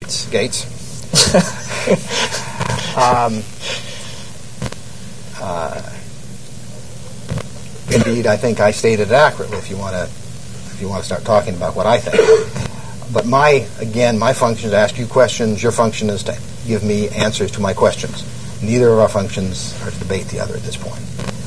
Gates. Indeed, I think I stated it accurately. If you want to start talking about what I think, but my function is to ask you questions. Your function is to give me answers to my questions. Neither of our functions are to debate the other at this point.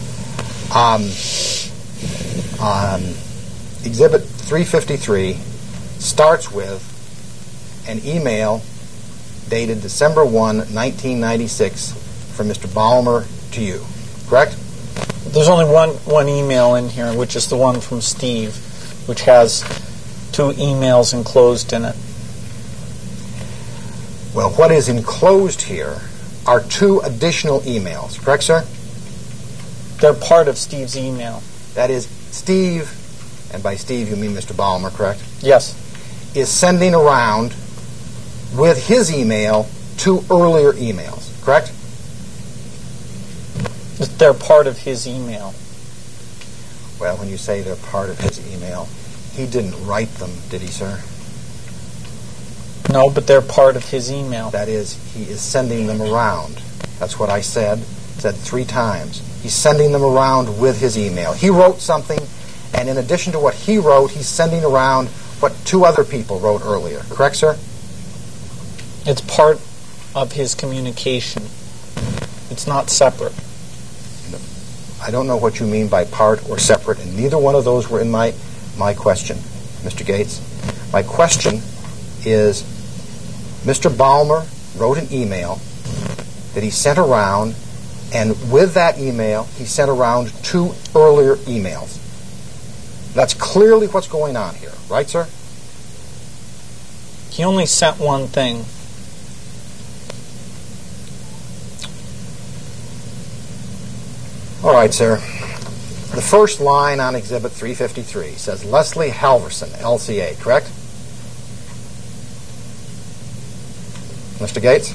Exhibit 353 starts with an email dated December 1, 1996 from Mr. Balmer to you. Correct? There's only one email in here, which is the one from Steve, which has 2 emails enclosed in it. Well, what is enclosed here are 2 additional emails. Correct, sir? They're part of Steve's email. That is, Steve, and by Steve you mean Mr. Balmer, correct? Yes. Is sending around with his email 2 earlier emails, correct? They're part of his email. Well, when you say they're part of his email, he didn't write them, did he, sir? No, but they're part of his email. That is, he is sending them around. That's what I said 3 times. He's sending them around with his email. He wrote something, and in addition to what he wrote, he's sending around what 2 other people wrote earlier. Correct, sir? It's part of his communication. It's not separate. I don't know what you mean by part or separate, and neither one of those were in my question, Mr. Gates. My question is, Mr. Balmer wrote an email that he sent around, and with that email, he sent around 2 earlier emails. That's clearly what's going on here, right, sir? He only sent one thing. All right, sir. The first line on Exhibit 353 says Leslie Halverson, LCA, correct? Mr. Gates?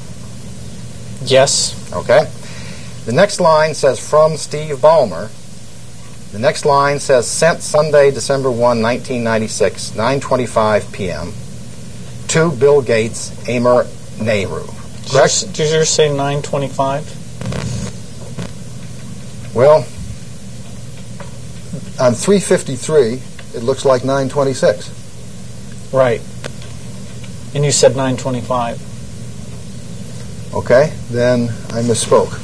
Yes. Okay. The next line says from Steve Balmer. The next line says sent Sunday, December 1, 1996, 9:25 p.m. to Bill Gates, Amor Nehru. Correct? Did you just say 9:25? Well, on 353, it looks like 9:26. Right. And you said 9:25. Okay, then I misspoke.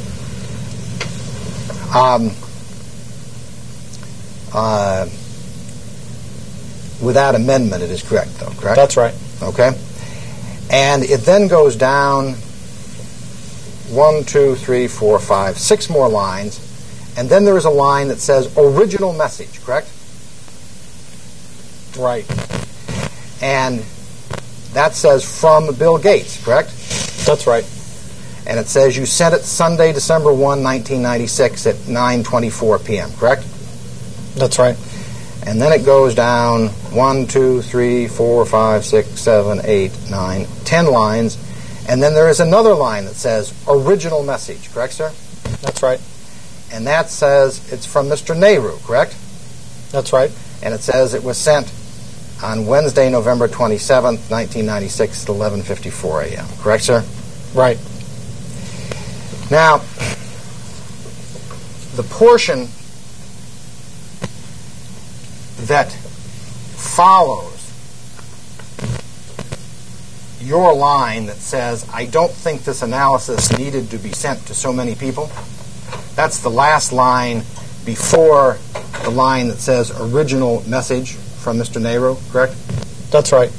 Without amendment, it is correct, though, correct? That's right. Okay. And it then goes down 1, 2, 3, 4, 5, 6 more lines, and then there is a line that says original message, correct? Right. And that says from Bill Gates, correct? That's right. And it says you sent it Sunday, December 1, 1996 at 9:24 p.m., correct? That's right. And then it goes down 1, 2, 3, 4, 5, 6, 7, 8, 9, 10 lines. And then there is another line that says original message, correct, sir? That's right. And that says it's from Mr. Nehru, correct? That's right. And it says it was sent on Wednesday, November 27th, 1996 at 11:54 a.m., correct, sir? Right. Now, the portion that follows your line that says, I don't think this analysis needed to be sent to so many people, that's the last line before the line that says original message from Mr. Nehru, correct? That's right.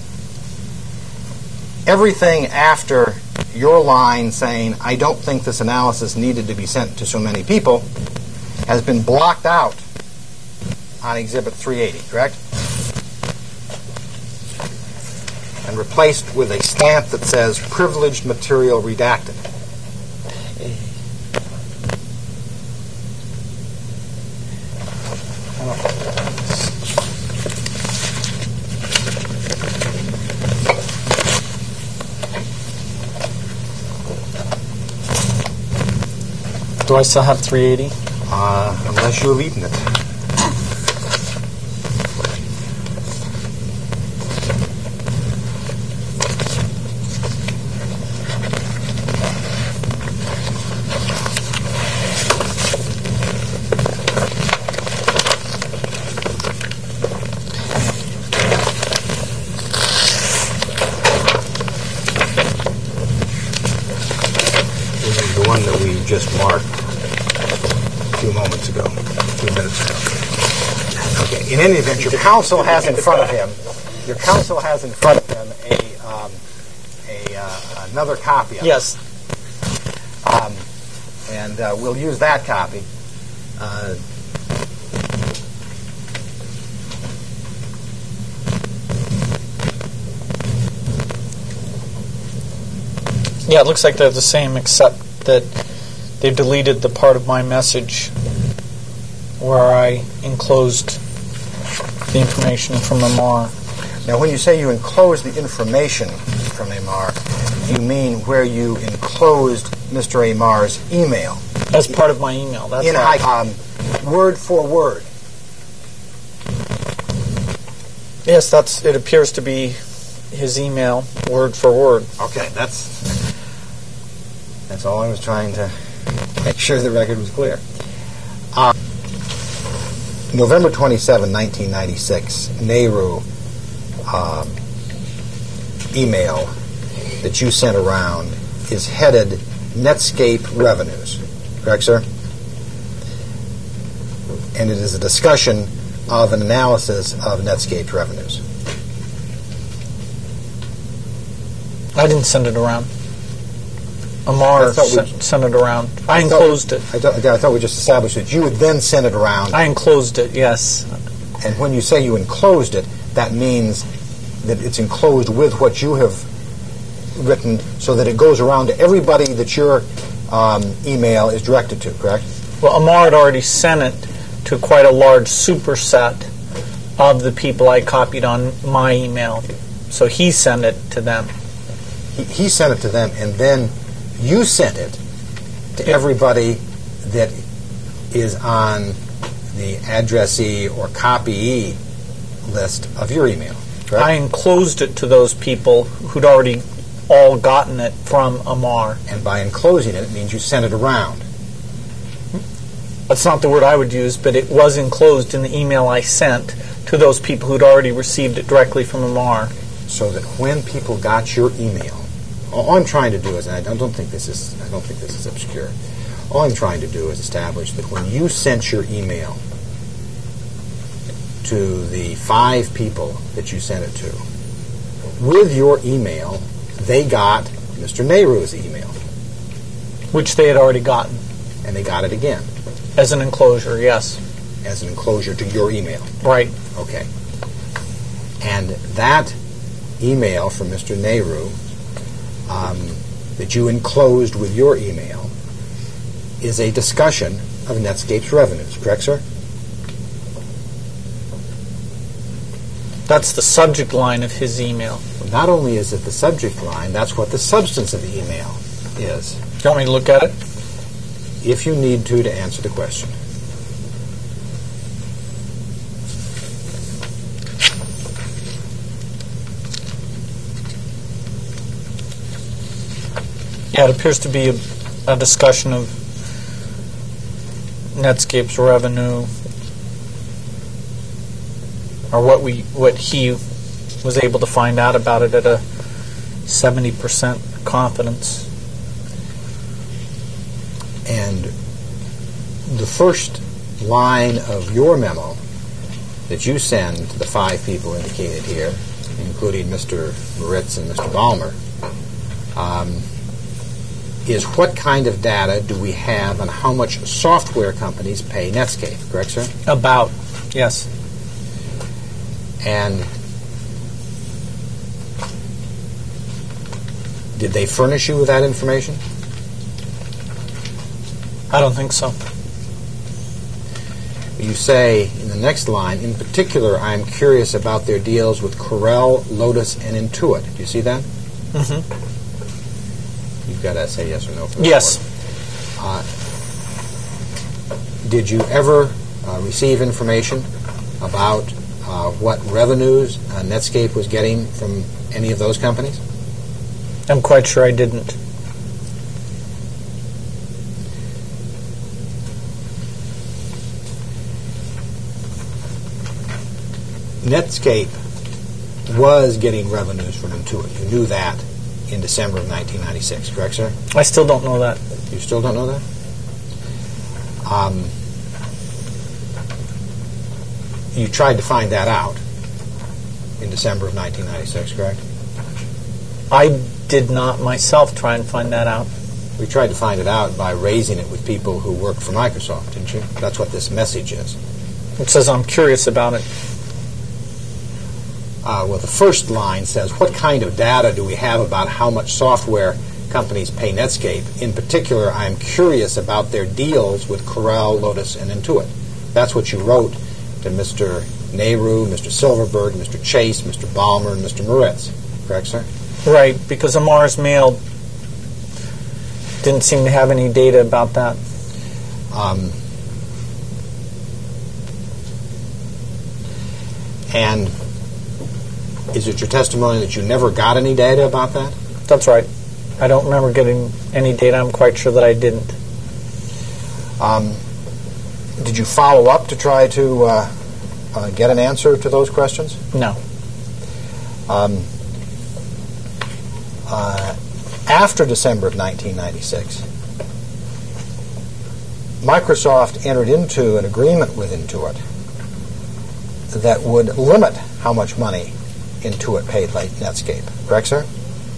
Everything after your line saying, I don't think this analysis needed to be sent to so many people, has been blocked out on Exhibit 380, correct? And replaced with a stamp that says privileged material redacted. Do I still have 380? Unless you've eaten it. one that we just marked a few minutes ago. Okay. In any event, your counsel has in front of him another copy of it. Yes. And we'll use that copy. Yeah, it looks like they're the same, except that they deleted the part of my message where I enclosed the information from Amar. Now, when you say you enclosed the information from Amar, you mean where you enclosed Mr. Amar's email? As part of my email. That's right. Word for word. Yes, it appears to be his email, word for word. Okay, that's all I was trying to make sure the record was clear. November 27, 1996, Nehru email that you sent around is headed Netscape Revenues. Correct, sir? And it is a discussion of an analysis of Netscape revenues. I didn't send it around. Amar sent it around. I enclosed it. I thought we just established that you would then send it around. I enclosed it, yes. And when you say you enclosed it, that means that it's enclosed with what you have written so that it goes around to everybody that your email is directed to, correct? Well, Amar had already sent it to quite a large superset of the people I copied on my email. So he sent it to them. He sent it to them, and then you sent it to everybody that is on the addressee or copyee list of your email, correct? I enclosed it to those people who'd already all gotten it from Amar. And by enclosing it, it means you sent it around. That's not the word I would use, but it was enclosed in the email I sent to those people who'd already received it directly from Amar. So that when people got your email, all I'm trying to do is, and I don't think this is obscure. All I'm trying to do is establish that when you sent your email to the 5 people that you sent it to, with your email, they got Mr. Nehru's email. Which they had already gotten. And they got it again. As an enclosure, yes. As an enclosure to your email. Right. Okay. And that email from Mr. Nehru that you enclosed with your email is a discussion of Netscape's revenues, correct, sir? That's the subject line of his email. Not only is it the subject line, that's what the substance of the email is. Do you want me to look at it? If you need to answer the question. Yeah, it appears to be a discussion of Netscape's revenue, or what he was able to find out about it at a 70% confidence. And the first line of your memo that you send to the 5 people indicated here, including Mr. Moritz and Mr. Balmer, is what kind of data do we have on how much software companies pay Netscape, correct, sir? About, yes. And did they furnish you with that information? I don't think so. You say in the next line, in particular, I'm curious about their deals with Corel, Lotus, and Intuit. Do you see that? Mm-hmm. You've got to say yes or no for that. Yes. Did you ever receive information about what revenues Netscape was getting from any of those companies? I'm quite sure I didn't. Netscape was getting revenues from Intuit. You knew that in December of 1996, correct, sir? I still don't know that. You still don't know that? You tried to find that out in December of 1996, correct? I did not myself try and find that out. We tried to find it out by raising it with people who work for Microsoft, didn't you? That's what this message is. It says I'm curious about it. Well, the first line says, what kind of data do we have about how much software companies pay Netscape? In particular, I'm curious about their deals with Corel, Lotus, and Intuit. That's what you wrote to Mr. Nehru, Mr. Silverberg, Mr. Chase, Mr. Ballmer, and Mr. Moritz. Correct, sir? Right, because the Mars Mail didn't seem to have any data about that. And is it your testimony that you never got any data about that? That's right. I don't remember getting any data. I'm quite sure that I didn't. Did you follow up to try to get an answer to those questions? No. After December of 1996, Microsoft entered into an agreement with Intuit that would limit how much money Intuit paid Netscape. Correct, sir?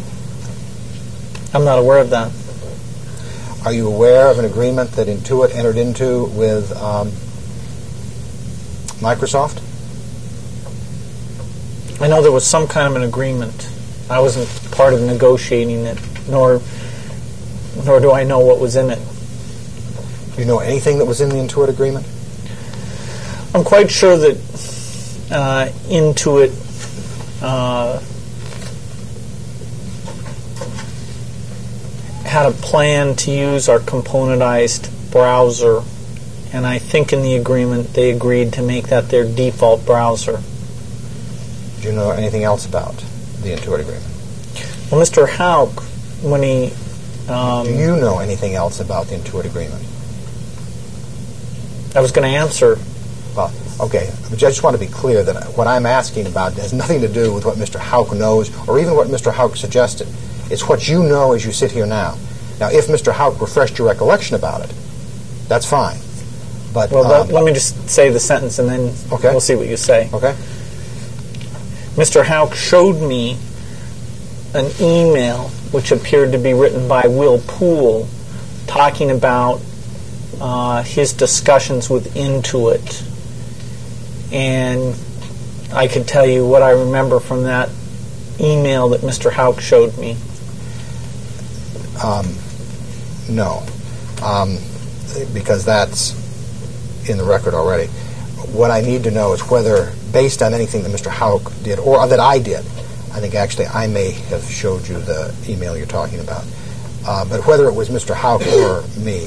I'm not aware of that. Are you aware of an agreement that Intuit entered into with Microsoft? I know there was some kind of an agreement. I wasn't part of negotiating it, nor do I know what was in it. Do you know anything that was in the Intuit agreement? I'm quite sure that Intuit had a plan to use our componentized browser, and I think in the agreement they agreed to make that their default browser. Do you know anything else about the Intuit agreement? Well, Mr. Houck, when he... Do you know anything else about the Intuit agreement? I was going to answer. Well, okay. I just want to be clear that what I'm asking about has nothing to do with what Mr. Houck knows or even what Mr. Houck suggested. It's what you know as you sit here now. Now, if Mr. Houck refreshed your recollection about it, that's fine. But well, let me just say the sentence, and then we'll see what you say. Okay. Mr. Houck showed me an email which appeared to be written by Will Poole talking about his discussions with Intuit. And I could tell you what I remember from that email that Mr. Houck showed me. No, because that's in the record already. What I need to know is whether, based on anything that Mr. Houck did, or that I did, I think actually I may have showed you the email you're talking about, but whether it was Mr. Houck or me,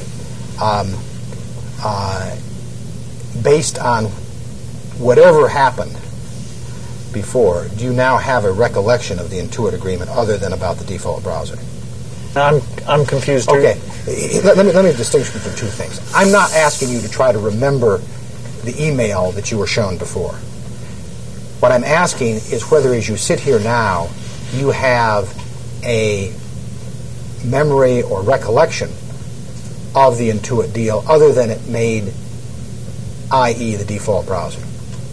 based on whatever happened before, do you now have a recollection of the Intuit agreement other than about the default browser? I'm confused. Okay, let me distinguish between two things. I'm not asking you to try to remember the email that you were shown before. What I'm asking is whether, as you sit here now, you have a memory or recollection of the Intuit deal other than it made, i.e., the default browser.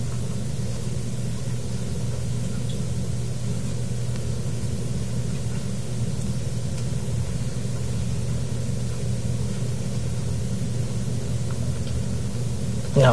No.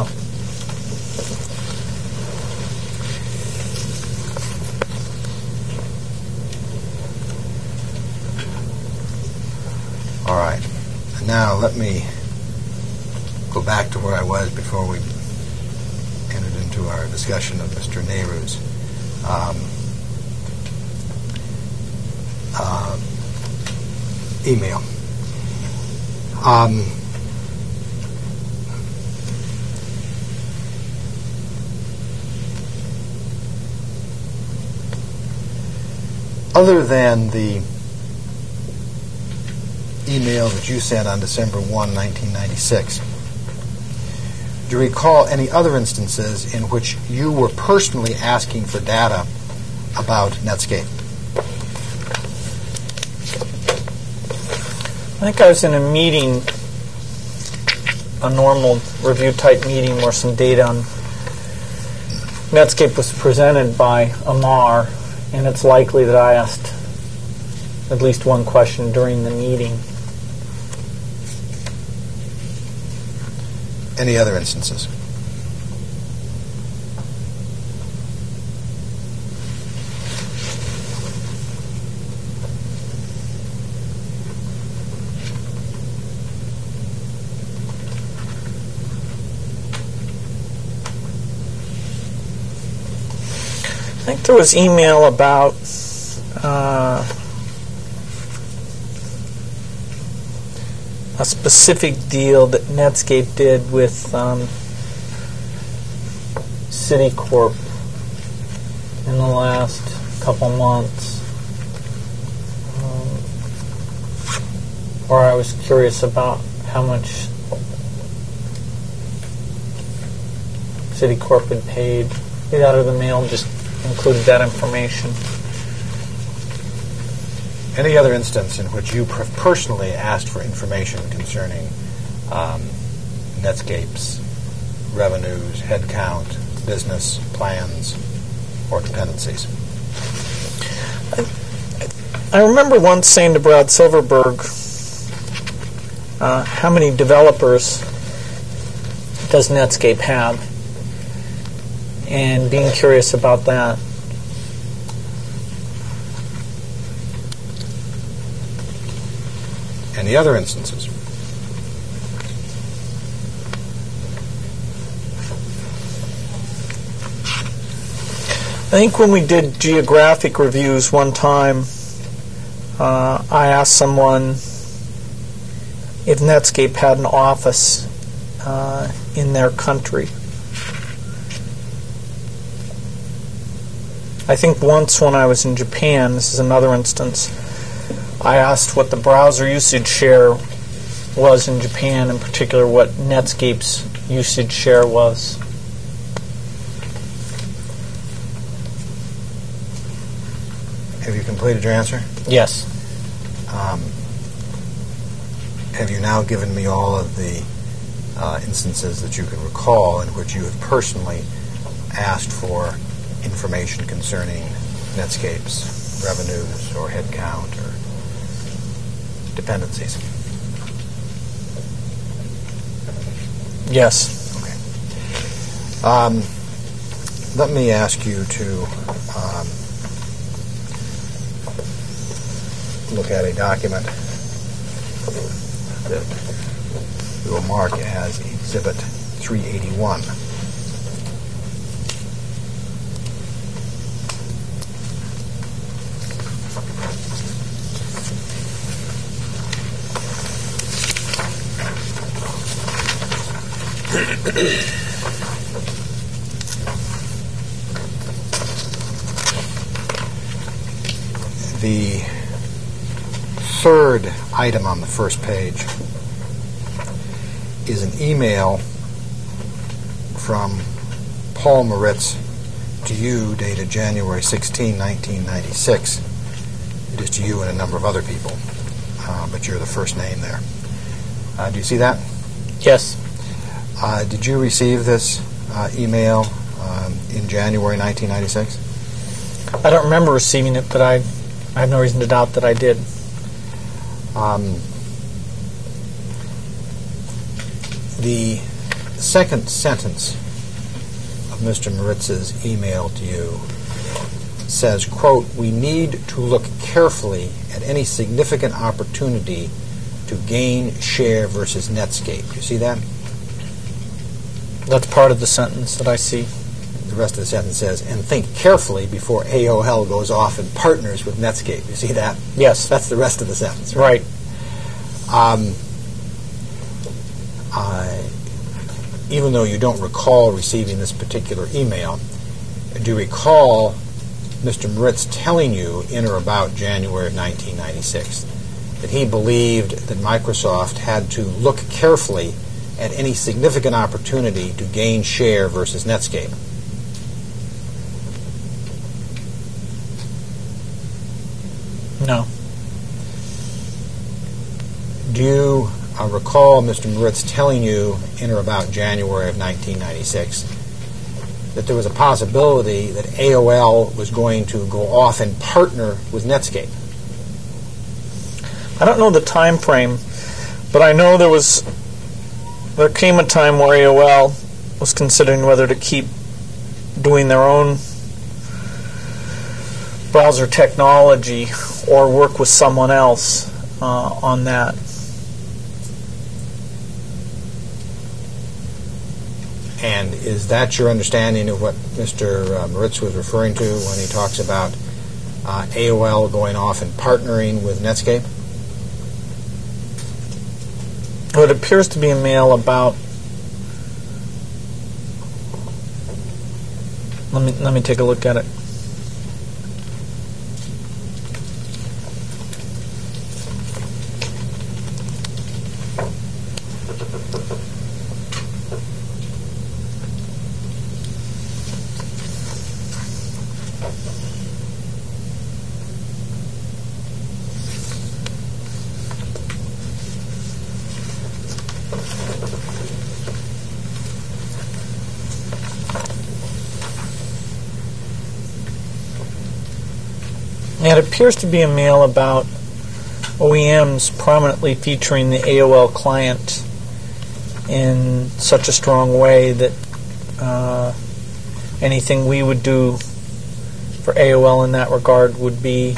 All right. Now let me go back to where I was before we entered into our discussion of Mr. Nehru's email. Other than the email that you sent on December 1, 1996, do you recall any other instances in which you were personally asking for data about Netscape? think I was in a meeting, a normal review type meeting where some data on Netscape was presented by Amar, and it's likely that I asked at least one question during the meeting. Any other instances? I think there was email about a specific deal that Netscape did with Citicorp in the last couple months, where I was curious about how much Citicorp had paid. Get out of the mail just included that information. Any other instance in which you personally asked for information concerning Netscape's revenues, headcount, business plans, or dependencies? I remember once saying to Brad Silverberg, how many developers does Netscape have? And being curious about that. Any other instances? I think when we did geographic reviews one time, I asked someone if Netscape had an office in their country. I think once when I was in Japan, this is another instance, I asked what the browser usage share was in Japan, in particular what Netscape's usage share was. Have you completed your answer? Yes. Have you now given me all of the instances that you can recall in which you have personally asked for information concerning Netscape's revenues or headcount or dependencies? Yes. Okay. Let me ask you to look at a document that we will mark as Exhibit 381. The third item on the first page is an email from Paul Moritz to you dated January 16, 1996. It is to you and a number of other people, but you're the first name there. Do you see that? Yes. Did you receive this email in January 1996? I don't remember receiving it, but I have no reason to doubt that I did. The second sentence of Mr. Moritz's email to you says, quote, "We need to look carefully at any significant opportunity to gain share versus Netscape." You see that? That's part of the sentence that I see. The rest of the sentence says, "and think carefully before AOL goes off and partners with Netscape." You see that? Yes. That's the rest of the sentence, Right. Even though you don't recall receiving this particular email, do you recall Mr. Moritz telling you in or about January of 1996 that he believed that Microsoft had to look carefully at any significant opportunity to gain share versus Netscape? No. Do you recall Mr. Moritz telling you in or about January of 1996 that there was a possibility that AOL was going to go off and partner with Netscape? I don't know the time frame, but I know there came a time where AOL was considering whether to keep doing their own browser technology or work with someone else on that. And is that your understanding of what Mr. Moritz was referring to when he talks about AOL going off and partnering with Netscape? Well, it appears to be a mail about. Let me take a look at it. And it appears to be a mail about OEMs prominently featuring the AOL client in such a strong way that anything we would do for AOL in that regard would be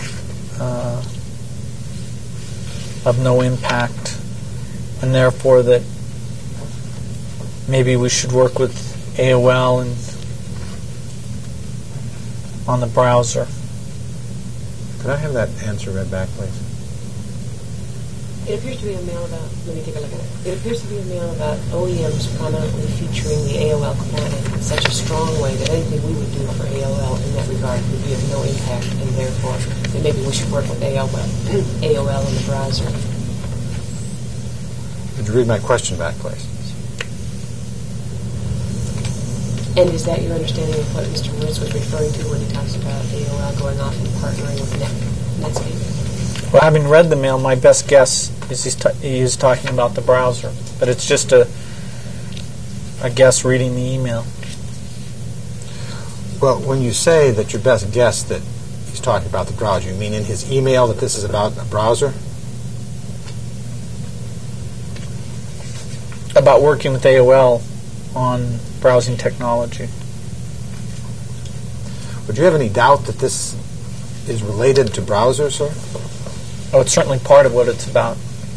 of no impact, and therefore that maybe we should work with AOL on the browser. Could I have that answer read back, please? It appears to be a mail about, let me take a look at it. It appears to be a mail about OEMs prominently featuring the AOL client in such a strong way that anything we would do for AOL in that regard would be of no impact, and therefore that maybe we should work with AOL in the browser. Would you read my question back, please? And is that your understanding of what Mr. Moritz was referring to when he talks about AOL going off and partnering with Netscape? Well, having read the mail, my best guess is he's talking about the browser. But it's just a guess reading the email. Well, when you say that your best guess that he's talking about the browser, you mean in his email that this is about a browser? About working with AOL on browsing technology. Would you have any doubt that this is related to browsers, sir? Oh, it's certainly part of what it's about.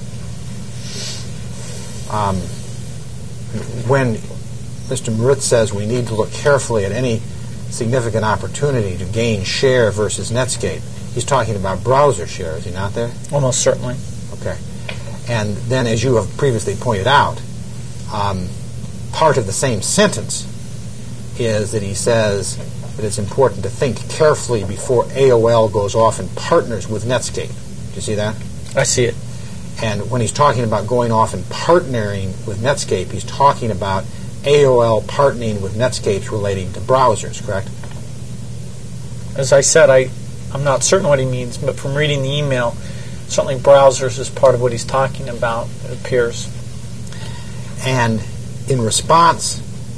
When Mr. Moritz says we need to look carefully at any significant opportunity to gain share versus Netscape, he's talking about browser share, is he not there? Almost certainly. Okay. And then, as you have previously pointed out, part of the same sentence is that he says that it's important to think carefully before AOL goes off and partners with Netscape. Do you see that? I see it. And when he's talking about going off and partnering with Netscape, he's talking about AOL partnering with Netscape relating to browsers, correct? As I said, I'm not certain what he means, but from reading the email, certainly browsers is part of what he's talking about, it appears. And in response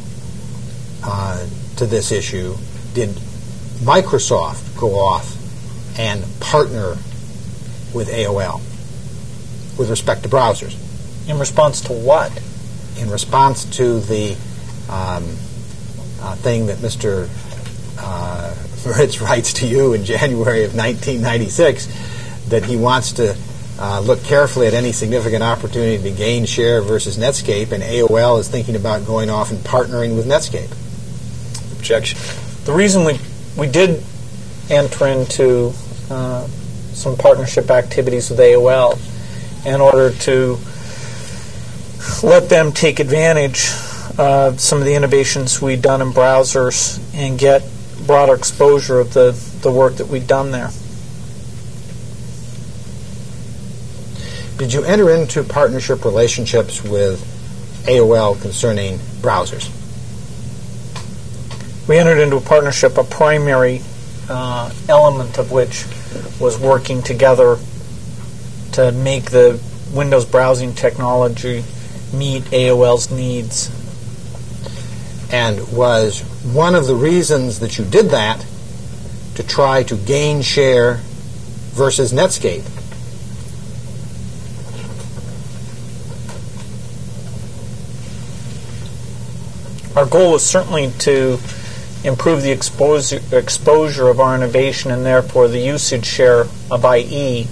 to this issue, did Microsoft go off and partner with AOL with respect to browsers? In response to what? In response to the thing that Mr. Moritz writes to you in January of 1996, that he wants to look carefully at any significant opportunity to gain share versus Netscape, and AOL is thinking about going off and partnering with Netscape. Objection. The reason we did enter into some partnership activities with AOL in order to let them take advantage of some of the innovations we'd done in browsers and get broader exposure of the work that we'd done there. Did you enter into partnership relationships with AOL concerning browsers? We entered into a partnership, a primary element of which was working together to make the Windows browsing technology meet AOL's needs. And was one of the reasons that you did that to try to gain share versus Netscape? Our goal was certainly to improve the exposure of our innovation and therefore the usage share of IE.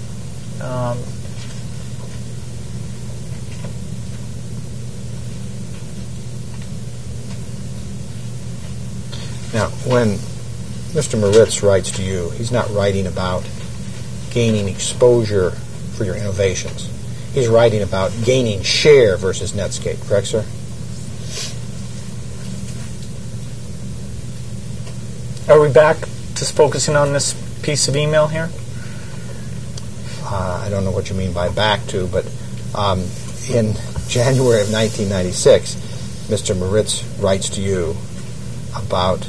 Now, when Mr. Moritz writes to you, he's not writing about gaining exposure for your innovations. He's writing about gaining share versus Netscape, correct, sir? Are we back to focusing on this piece of email here? I don't know what you mean by back to, but in January of 1996, Mr. Moritz writes to you about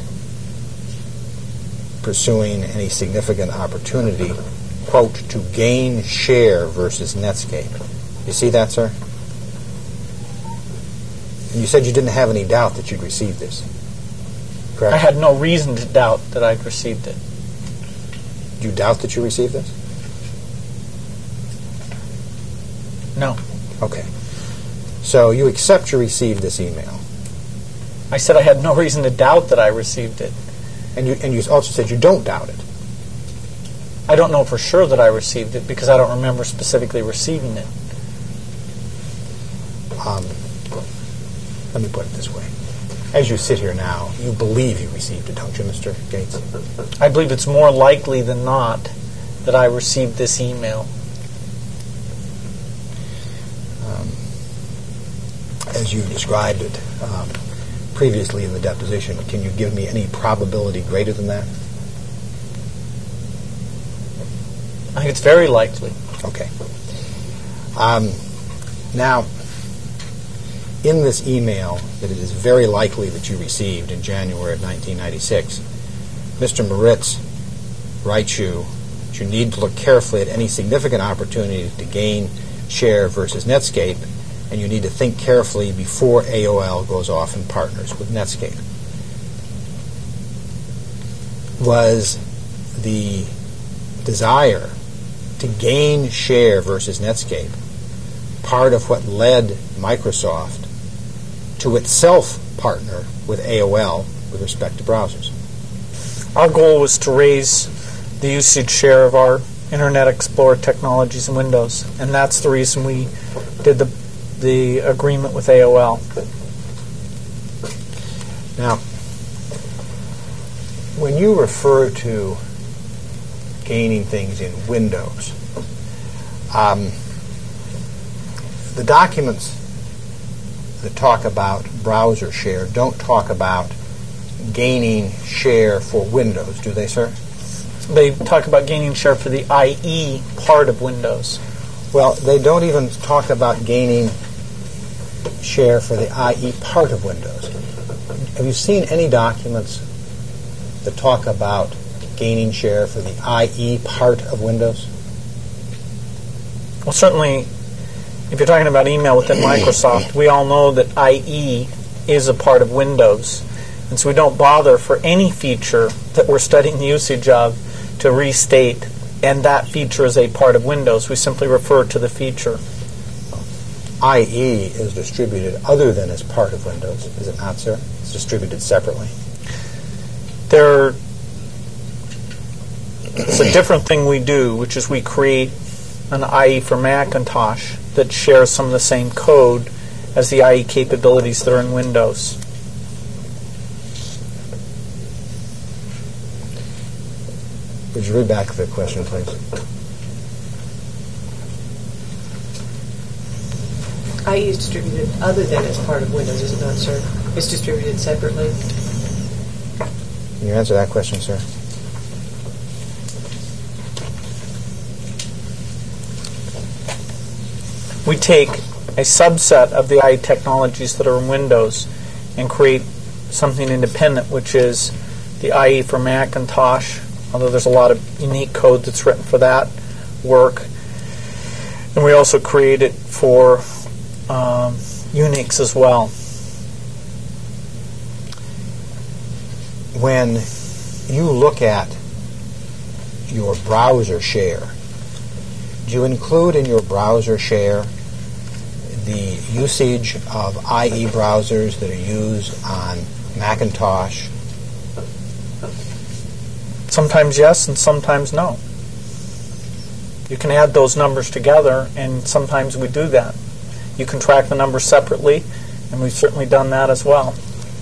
pursuing any significant opportunity, quote, to gain share versus Netscape. You see that, sir? And you said you didn't have any doubt that you'd received this, correct? I had no reason to doubt that I'd received it. Do you doubt that you received this? No. Okay. So you accept you received this email. I said I had no reason to doubt that I received it. And you also said you don't doubt it. I don't know for sure that I received it because I don't remember specifically receiving it. Let me put it this way. As you sit here now, you believe you received it, don't you, Mr. Gates? I believe it's more likely than not that I received this email. As you described it previously in the deposition, can you give me any probability greater than that? I think it's very likely. Okay. Now, in this email that it is very likely that you received in January of 1996, Mr. Moritz writes you that you need to look carefully at any significant opportunity to gain share versus Netscape, and you need to think carefully before AOL goes off and partners with Netscape. Was the desire to gain share versus Netscape part of what led Microsoft to itself partner with AOL with respect to browsers? Our goal was to raise the usage share of our Internet Explorer technologies in Windows, and that's the reason we did the agreement with AOL. Now, when you refer to gaining things in Windows, the documents that talk about browser share don't talk about gaining share for Windows, do they, sir? They talk about gaining share for the IE part of Windows. Well, they don't even talk about gaining share for the IE part of Windows. Have you seen any documents that talk about gaining share for the IE part of Windows? Well, certainly, if you're talking about email within Microsoft, we all know that IE is a part of Windows. And so we don't bother for any feature that we're studying the usage of to restate, and that feature is a part of Windows. We simply refer to the feature. IE is distributed other than as part of Windows, is it not, sir? It's distributed separately. It's a different thing we do, which is we create an IE for Macintosh that shares some of the same code as the IE capabilities that are in Windows. Would you read back the question, please? IE is distributed other than as part of Windows, is it not, sir? It's distributed separately. Can you answer that question, sir? We take a subset of the IE technologies that are in Windows and create something independent, which is the IE for Macintosh, although there's a lot of unique code that's written for that work. And we also create it for Unix as well. When you look at your browser share, do you include in your browser share the usage of IE browsers that are used on Macintosh? Sometimes yes, and sometimes no. You can add those numbers together, and sometimes we do that. You can track the numbers separately, and we've certainly done that as well.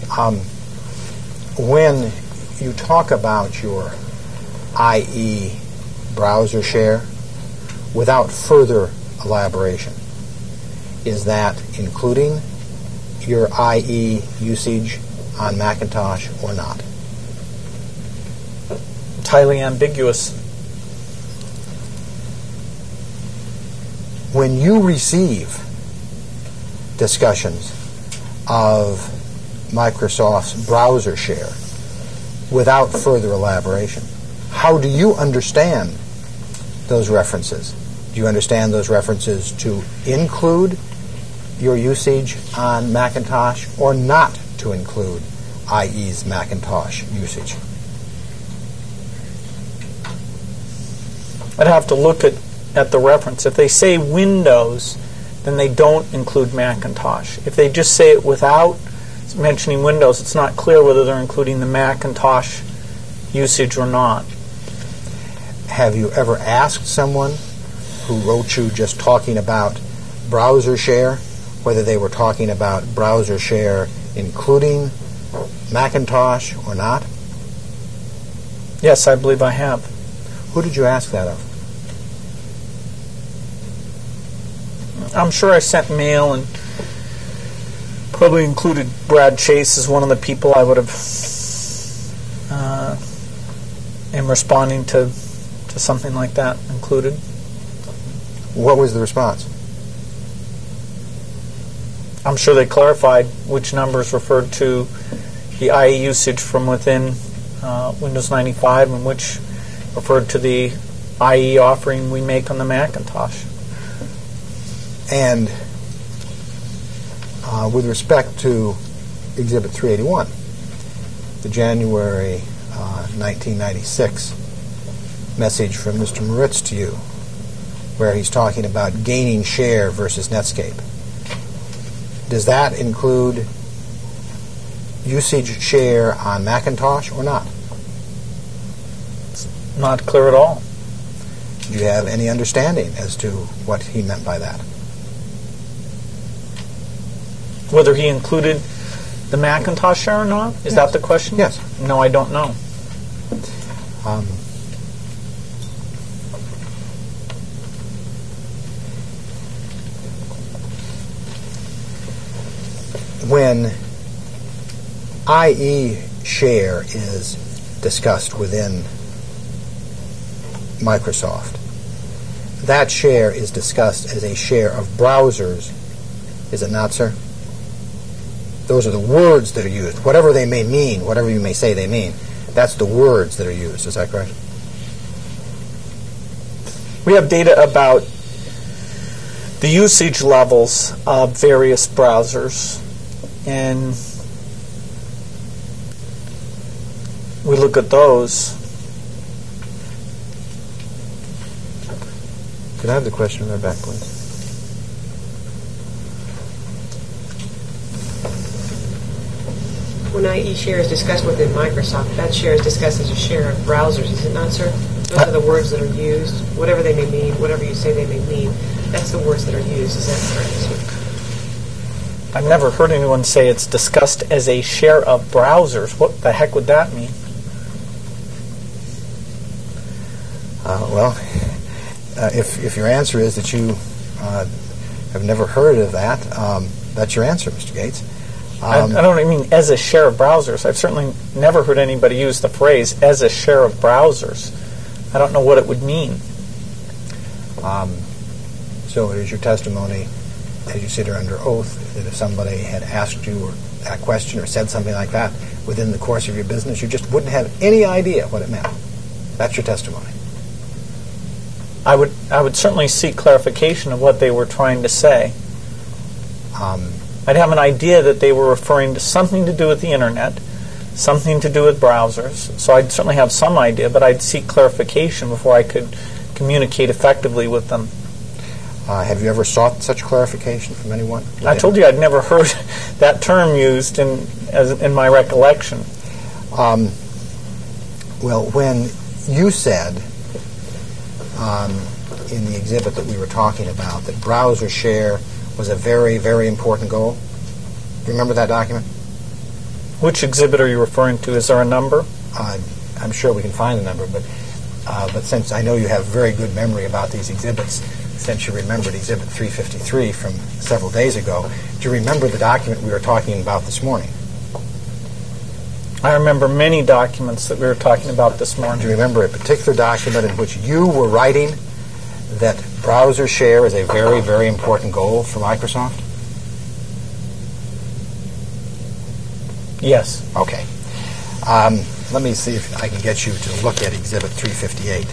When you talk about your IE browser share, without further elaboration, is that including your IE usage on Macintosh or not? It's highly ambiguous. When you receive discussions of Microsoft's browser share without further elaboration, how do you understand those references? Do you understand those references to include your usage on Macintosh or not to include IE's Macintosh usage? I'd have to look at the reference. If they say Windows, then they don't include Macintosh. If they just say it without mentioning Windows, it's not clear whether they're including the Macintosh usage or not. Have you ever asked someone who wrote you just talking about browser share whether they were talking about browser share including Macintosh or not? Yes, I believe I have. Who did you ask that of? I'm sure I sent mail and probably included Brad Chase as one of the people I would have in responding to something like that included. What was the response? I'm sure they clarified which numbers referred to the IE usage from within Windows 95 and which referred to the IE offering we make on the Macintosh. And with respect to Exhibit 381, the January 1996 message from Mr. Moritz to you, where he's talking about gaining share versus Netscape, does that include usage share on Macintosh or not? It's not clear at all. Do you have any understanding as to what he meant by that? Whether he included the Macintosh share or not? Is that the question? Yes. No, I don't know. When IE share is discussed within Microsoft, that share is discussed as a share of browsers, is it not, sir? Those are the words that are used. Whatever they may mean, whatever you may say they mean, that's the words that are used. Is that correct? We have data about the usage levels of various browsers, and we look at those. Could I have the question read back, please? When IE share is discussed within Microsoft, that share is discussed as a share of browsers, is it not, sir? Those are the words that are used, whatever they may mean, whatever you say they may mean. That's the words that are used. Is that correct, sir? I've never heard anyone say it's discussed as a share of browsers. What the heck would that mean? If your answer is that you have never heard of that, that's your answer, Mr. Gates. I don't mean as a share of browsers. I've certainly never heard anybody use the phrase as a share of browsers. I don't know what it would mean. So it is your testimony, as you sit here under oath, that if somebody had asked you a question or said something like that within the course of your business, you just wouldn't have any idea what it meant. That's your testimony. I would certainly seek clarification of what they were trying to say. I'd have an idea that they were referring to something to do with the internet, something to do with browsers. So I'd certainly have some idea, but I'd seek clarification before I could communicate effectively with them. Have you ever sought such clarification from anyone? I told you I'd never heard that term used in my recollection. Well, when you said in the exhibit that we were talking about that browser share was a very, very important goal, do you remember that document? Which exhibit are you referring to? Is there a number? I'm sure we can find a number, but since I know you have very good memory about these exhibits, since you remembered Exhibit 353 from several days ago, do you remember the document we were talking about this morning? I remember many documents that we were talking about this morning. Do you remember a particular document in which you were writing that browser share is a very, very important goal for Microsoft? Yes. Okay. Let me see if I can get you to look at Exhibit 358.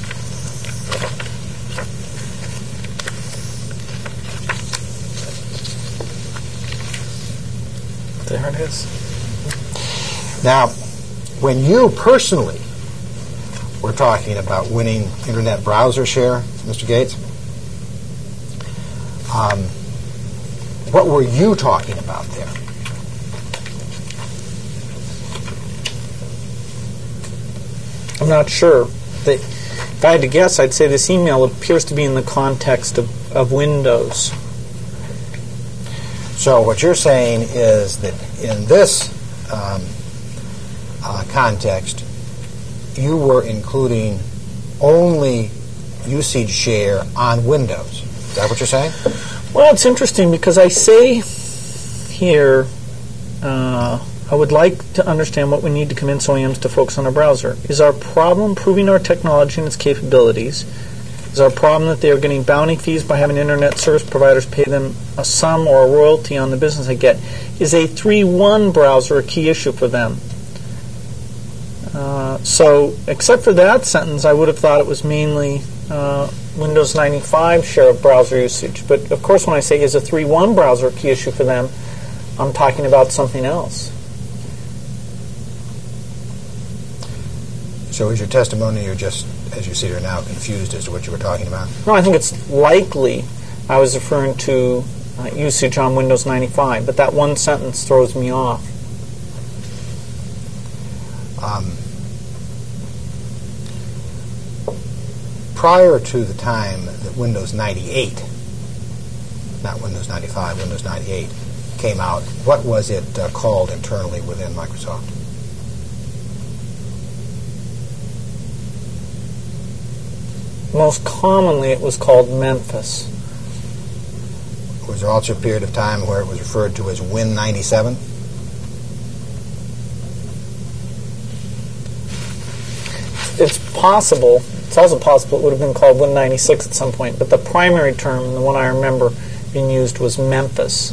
There it is. Now, when you personally were talking about winning internet browser share, Mr. Gates, what were you talking about there? I'm not sure. If I had to guess, I'd say this email appears to be in the context of Windows. So what you're saying is that in this context, you were including only usage share on Windows. Is that what you're saying? Well, it's interesting because I say here, I would like to understand what we need to convince OEMs to focus on our browser. Is our problem proving our technology and its capabilities? Is our problem that they are getting bounty fees by having internet service providers pay them a sum or a royalty on the business they get? Is a 3.1 browser a key issue for them? So, except for that sentence, I would have thought it was mainly Windows 95 share of browser usage. But, of course, when I say is a 3.1 browser a key issue for them, I'm talking about something else. So is your testimony, you're just, as you see here now, confused as to what you were talking about? No, I think it's likely I was referring to usage on Windows 95, but that one sentence throws me off. Prior to the time that Windows 98, not Windows 95, Windows 98 came out, what was it called internally within Microsoft? Most commonly, it was called Memphis. Was there also a period of time where it was referred to as Win97? It's possible. It's also possible it would have been called Win96 at some point, but the primary term, and the one I remember being used, was Memphis.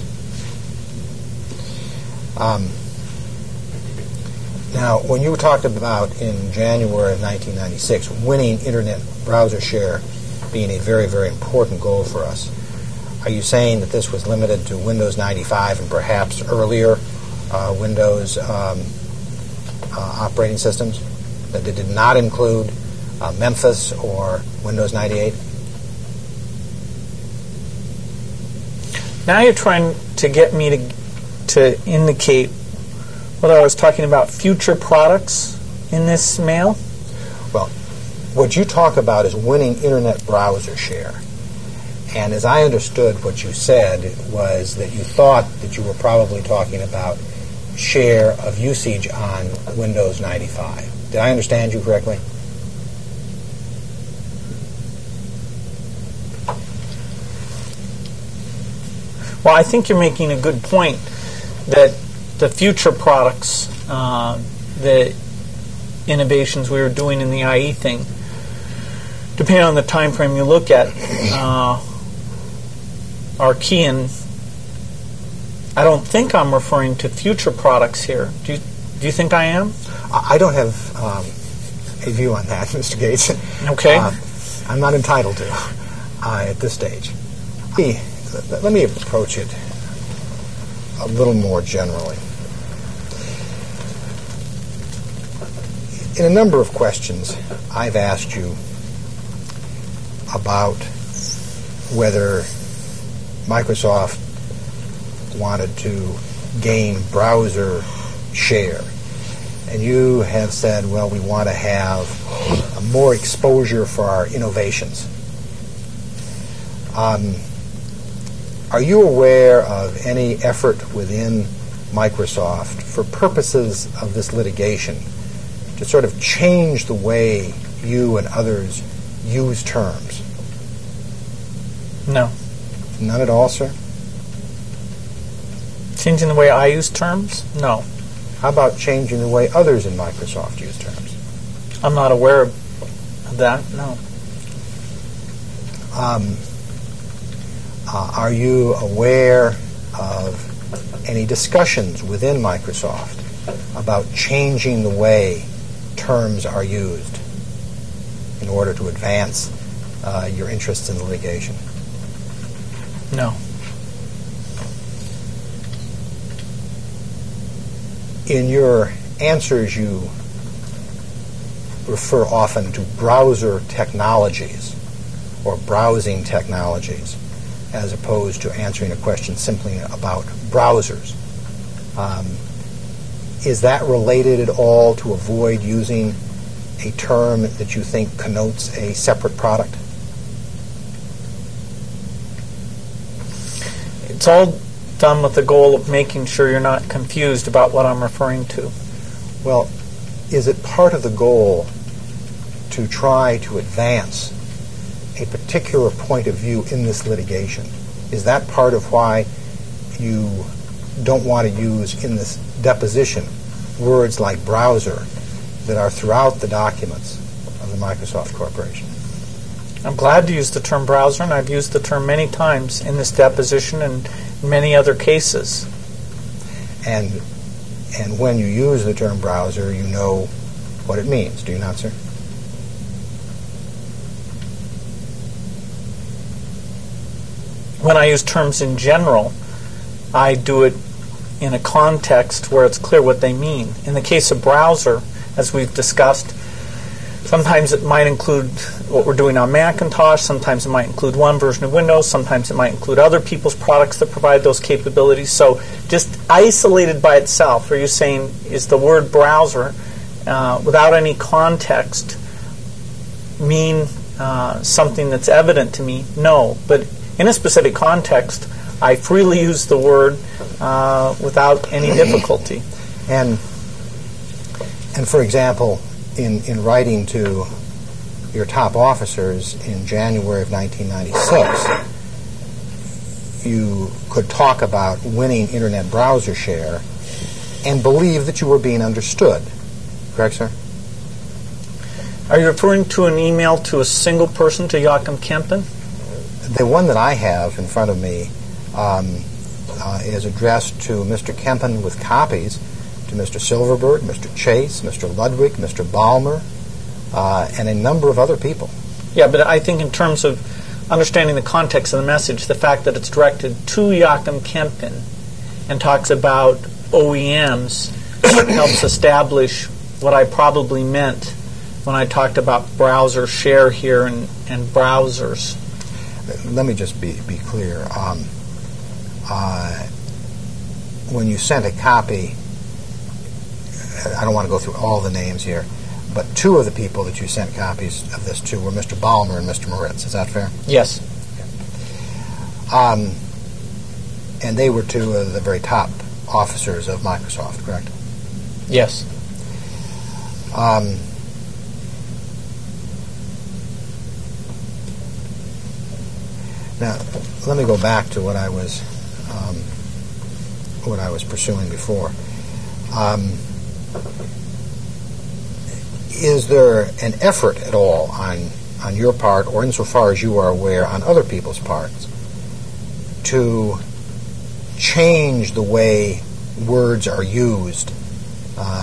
Now, when you talked about in January of 1996 winning internet browser share being a very, very important goal for us, are you saying that this was limited to Windows 95 and perhaps earlier Windows operating systems? That it did not include Memphis or Windows 98? Now you're trying to get me to indicate whether I was talking about future products in this mail. Well, what you talk about is winning internet browser share. And as I understood what you said was that you thought that you were probably talking about share of usage on Windows 95. Did I understand you correctly? Well, I think you're making a good point that the future products, the innovations we were doing in the IE thing, depending on the time frame you look at, are key. And I don't think I'm referring to future products here. Do you think I am? I don't have a view on that, Mr. Gates. Okay. I'm not entitled to at this stage. Let me approach it a little more generally. In a number of questions, I've asked you about whether Microsoft wanted to gain browser share. And you have said, well, we want to have more exposure for our innovations. Are you aware of any effort within Microsoft for purposes of this litigation to sort of change the way you and others use terms? No. None at all, sir? Changing the way I use terms? No. How about changing the way others in Microsoft use terms? I'm not aware of that, no. Are you aware of any discussions within Microsoft about changing the way terms are used in order to advance your interests in the litigation? No. In your answers, you refer often to browser technologies or browsing technologies as opposed to answering a question simply about browsers. Is that related at all to avoid using a term that you think connotes a separate product? It's all done with the goal of making sure you're not confused about what I'm referring to. Well, is it part of the goal to try to advance a particular point of view in this litigation? Is that part of why you don't want to use in this deposition words like browser that are throughout the documents of the Microsoft Corporation? I'm glad to use the term browser, and I've used the term many times in this deposition and many other cases. And when you use the term browser, you know what it means, do you not, sir? When I use terms in general, I do it in a context where it's clear what they mean. In the case of browser, as we've discussed, sometimes it might include what we're doing on Macintosh, sometimes it might include one version of Windows, sometimes it might include other people's products that provide those capabilities. So just isolated by itself, are you saying, is the word browser, without any context, mean something that's evident to me? No. But in a specific context, I freely use the word without any difficulty. And for example, in writing to your top officers in January of 1996, you could talk about winning internet browser share and believe that you were being understood. Correct, sir? Are you referring to an email to a single person, to Joachim Kempen? The one that I have in front of me is addressed to Mr. Kempen with copies to Mr. Silverberg, Mr. Chase, Mr. Ludwig, Mr. Balmer, and a number of other people. Yeah, but I think in terms of understanding the context of the message, the fact that it's directed to Joachim Kempen and talks about OEMs helps establish what I probably meant when I talked about browser share here and browsers. Let me just be clear. When you sent a copy, I don't want to go through all the names here, but two of the people that you sent copies of this to were Mr. Balmer and Mr. Moritz. Is that fair? Yes. Okay. And they were two of the very top officers of Microsoft, correct? Yes. Now, let me go back to what I was pursuing before. Is there an effort at all on your part, or insofar as you are aware, on other people's parts, to change the way words are used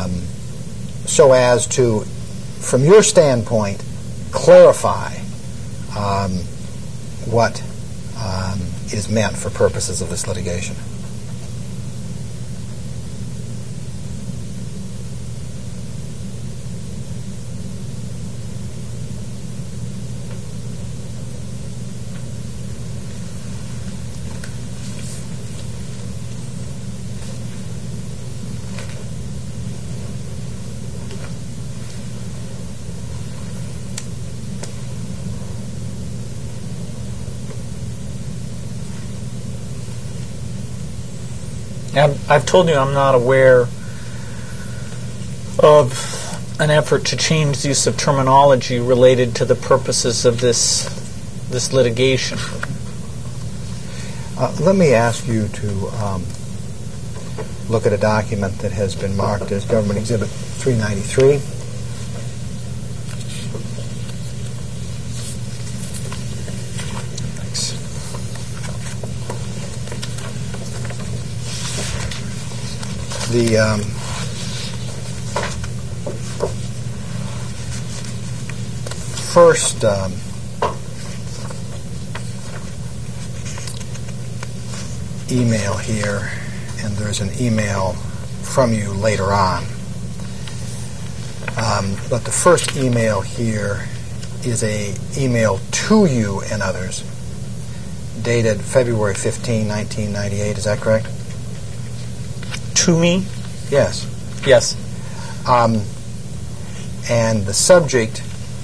so as to, from your standpoint, clarify what is meant for purposes of this litigation. I've told you I'm not aware of an effort to change the use of terminology related to the purposes of this litigation. Let me ask you to look at a document that has been marked as Government Exhibit 393. The first email here, and there's an email from you later on, but the first email here is a email to you and others dated February 15, 1998. Is that correct? To me? Yes. Yes. And the subject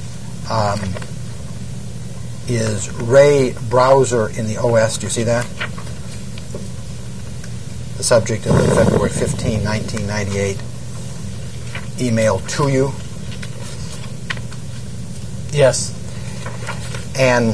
is Ray Browser in the OS. Do you see that? The subject of the February 15, 1998 email to you. Yes. And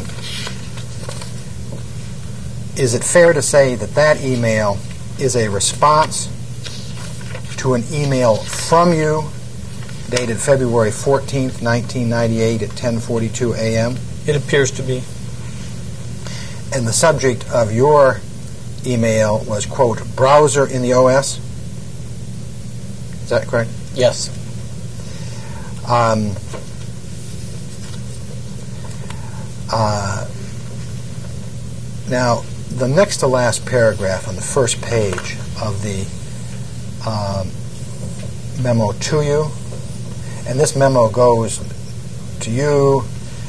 is it fair to say that that email is a response to an email from you dated February 14th, 1998 at 10:42 a.m.? It appears to be. And the subject of your email was, quote, browser in the OS? Is that correct? Yes. Now, the next to last paragraph on the first page of the memo to you, and this memo goes to you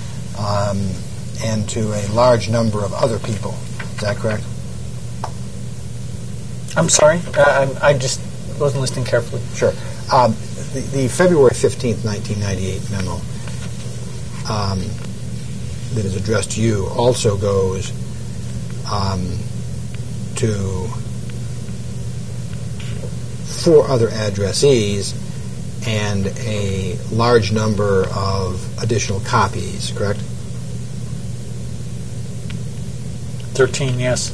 and to a large number of other people. Is that correct? I'm sorry? I just wasn't listening carefully. Sure. The February 15th, 1998 memo that is addressed to you also goes to 4 other addressees and a large number of additional copies, correct? 13, yes.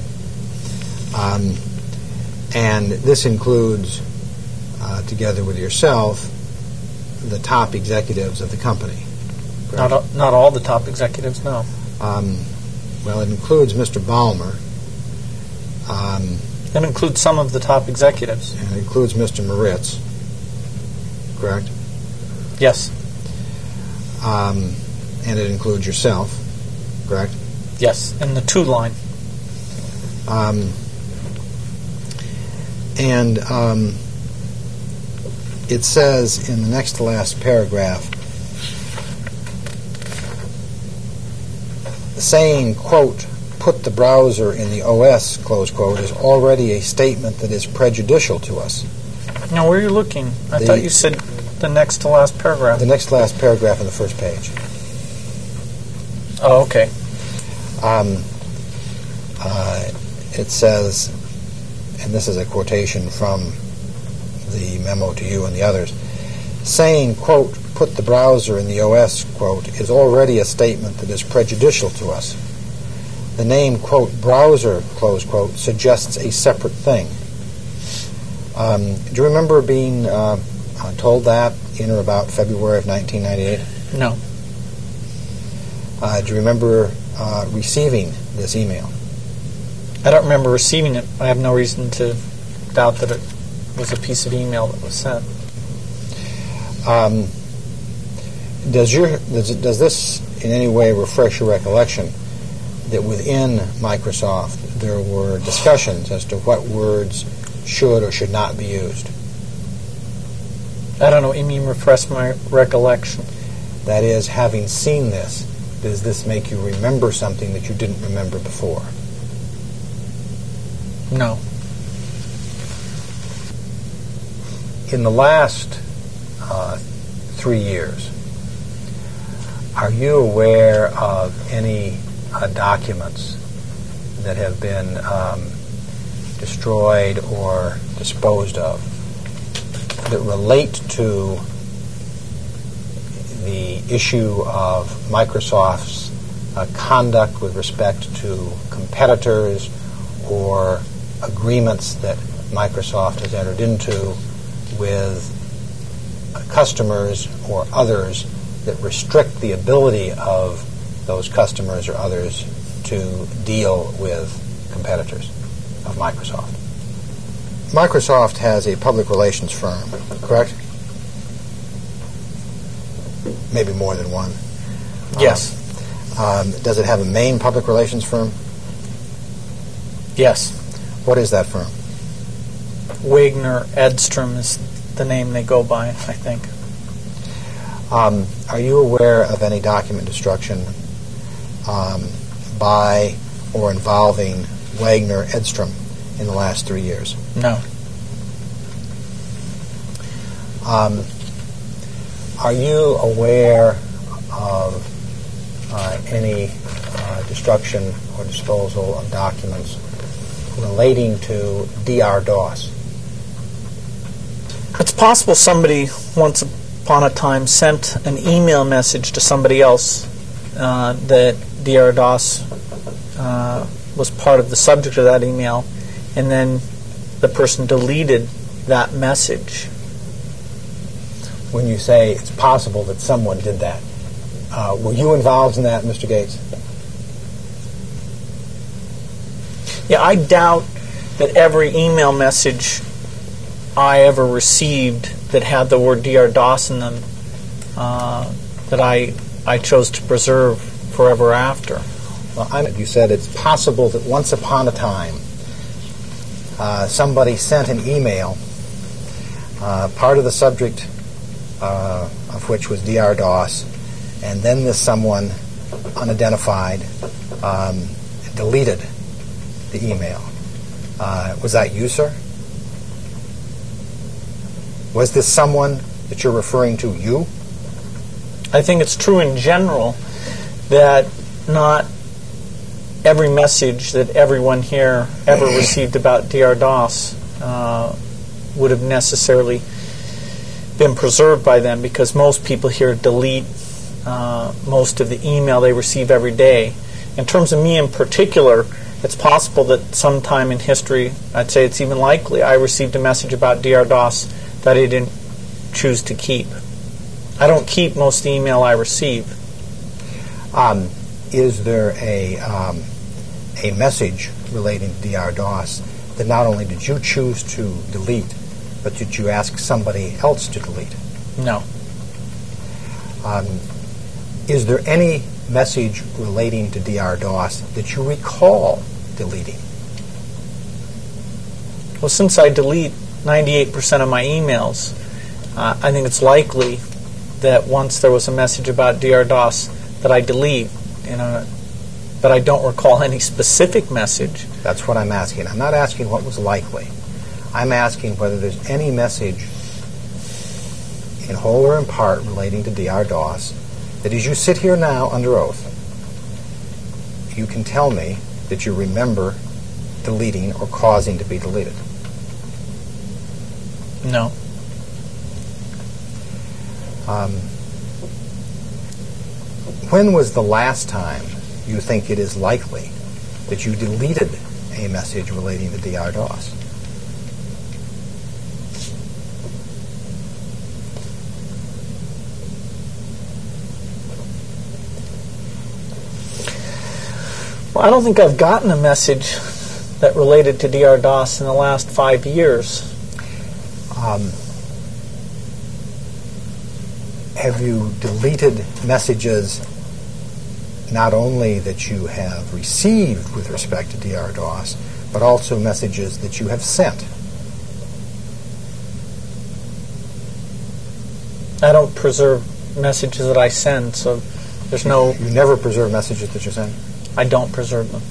And this includes, together with yourself, the top executives of the company. Not all the top executives, no. Well, it includes Mr. Balmer. That includes some of the top executives. And it includes Mr. Moritz, correct? Yes. And it includes yourself, correct? Yes, in the to line. And it says in the next to last paragraph, saying, quote, put the browser in the OS, close quote, is already a statement that is prejudicial to us. Now, where are you looking? I thought you said the next to last paragraph. The next to last paragraph on the first page. Oh, okay. It says, and this is a quotation from the memo to you and the others, saying, quote, put the browser in the OS, quote, is already a statement that is prejudicial to us. The name, quote, browser, close quote, suggests a separate thing. Do you remember being told that in or about February of 1998? No. Do you remember receiving this email? I don't remember receiving it. I have no reason to doubt that it was a piece of email that was sent. Does this in any way refresh your recollection that within Microsoft there were discussions as to what words should or should not be used? I don't know what you mean, refresh my recollection. That is, having seen this, does this make you remember something that you didn't remember before? No. In the last 3 years, are you aware of any documents that have been destroyed or disposed of that relate to the issue of Microsoft's conduct with respect to competitors or agreements that Microsoft has entered into with customers or others that restrict the ability of those customers or others to deal with competitors of Microsoft? Microsoft has a public relations firm, correct? Maybe more than one. Yes. Does it have a main public relations firm? Yes. What is that firm? Wagner Edstrom is the name they go by, I think. Are you aware of any document destruction by or involving Wagner Edstrom in the last 3 years? No. Are you aware of any destruction or disposal of documents relating to DR-DOS? It's possible somebody once upon a time sent an email message to somebody else that DR-DOS was part of the subject of that email, and then the person deleted that message. When you say it's possible that someone did that, were you involved in that, Mr. Gates? Yeah, I doubt that every email message I ever received that had the word DR-DOS in them that I chose to preserve forever after. Well, you said it's possible that once upon a time somebody sent an email, part of the subject of which was DR-DOS, and then this someone, unidentified, deleted the email. Was that you, sir? Was this someone that you're referring to you? I think it's true in general that not every message that everyone here ever received about DR-DOS would have necessarily been preserved by them, because most people here delete most of the email they receive every day. In terms of me in particular, it's possible that sometime in history, I'd say it's even likely, I received a message about DR-DOS that I didn't choose to keep. I don't keep most of the email I receive. Is there a message relating to DR-DOS that not only did you choose to delete, but did you ask somebody else to delete? No. Is there any message relating to DR-DOS that you recall deleting? Well, since I delete 98% of my emails, I think it's likely that once there was a message about DR-DOS that I delete, but I don't recall any specific message. That's what I'm asking. I'm not asking what was likely. I'm asking whether there's any message in whole or in part relating to DR-DOS that as you sit here now under oath, you can tell me that you remember deleting or causing to be deleted. No. When was the last time you think it is likely that you deleted a message relating to DR-DOS? Well, I don't think I've gotten a message that related to DR-DOS in the last 5 years. Have you deleted messages not only that you have received with respect to DR-DOS, but also messages that you have sent. I don't preserve messages that I send, so there's no... You never preserve messages that you send? I don't preserve them.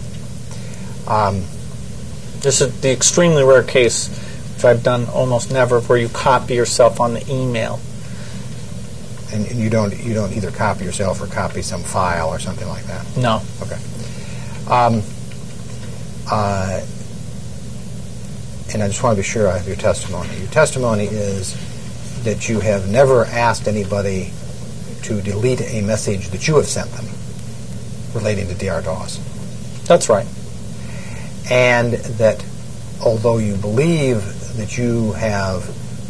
This is the extremely rare case, which I've done almost never, where you copy yourself on the email. And you don't either copy yourself or copy some file or something like that? No. Okay. And I just want to be sure I have your testimony. Your testimony is that you have never asked anybody to delete a message that you have sent them relating to DR-DOS. That's right. And that although you believe that you have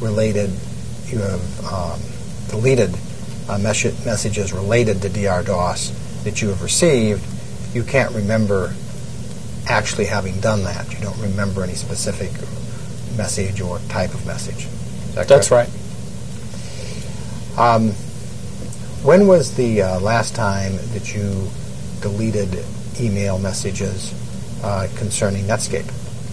deleted messages related to DR-DOS that you have received, you can't remember actually having done that. You don't remember any specific message or type of message. Is that correct? That's right. When was the last time that you deleted email messages concerning Netscape?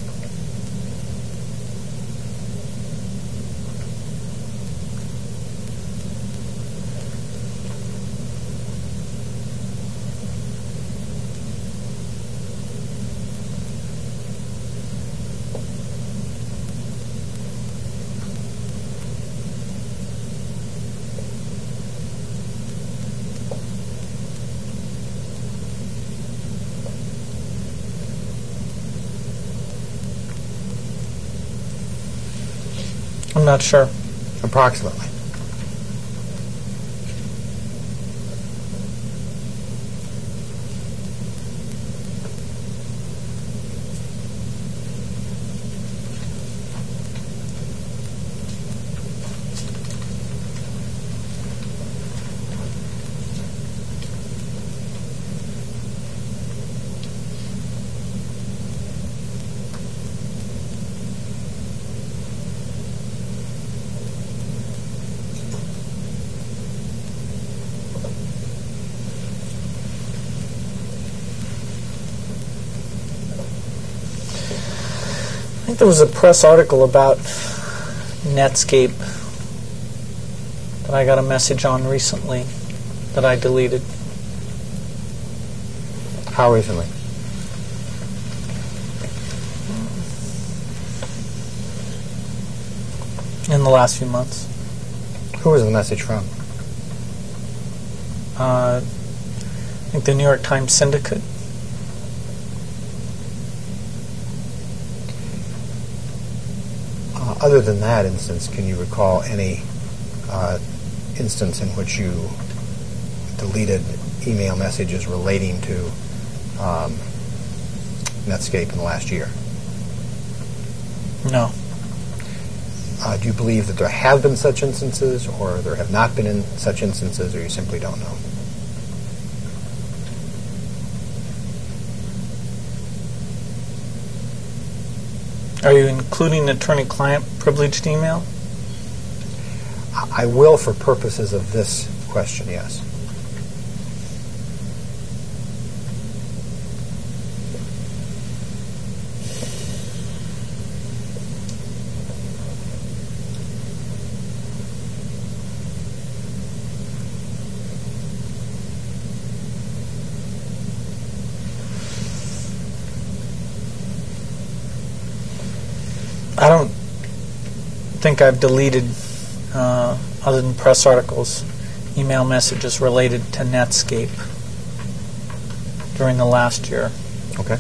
I'm not sure. Approximately. I think there was a press article about Netscape that I got a message on recently that I deleted. How recently? In the last few months. Who was the message from? I think the New York Times Syndicate. Other than that instance, can you recall any instance in which you deleted email messages relating to Netscape in the last year? No. Do you believe that there have been such instances, or there have not been such instances, or you simply don't know? Are you including attorney-client privileged email? I will for purposes of this question, yes. I don't think I've deleted, other than press articles, email messages related to Netscape during the last year. Okay.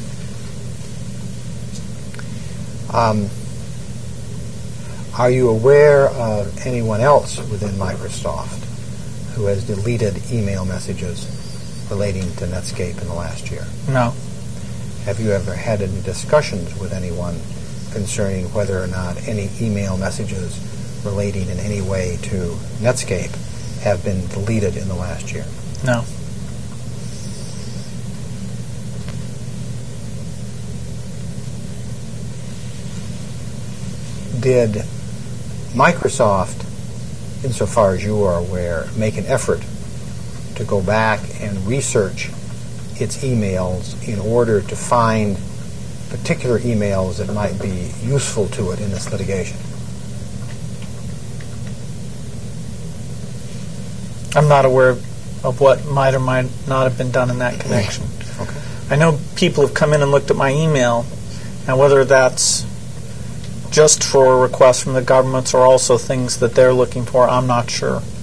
Are you aware of anyone else within Microsoft who has deleted email messages relating to Netscape in the last year? No. Have you ever had any discussions with anyone concerning whether or not any email messages relating in any way to Netscape have been deleted in the last year? No. Did Microsoft, insofar as you are aware, make an effort to go back and research its emails in order to find particular emails that might be useful to it in this litigation? I'm not aware of what might or might not have been done in that connection. Okay. I know people have come in and looked at my email, and whether that's just for requests from the governments or also things that they're looking for, I'm not sure.